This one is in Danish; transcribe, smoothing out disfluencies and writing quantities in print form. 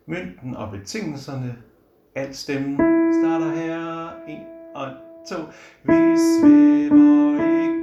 Mønten og betingelserne. Alt stemmen starter her. 1 og 2. Vi svæver ikke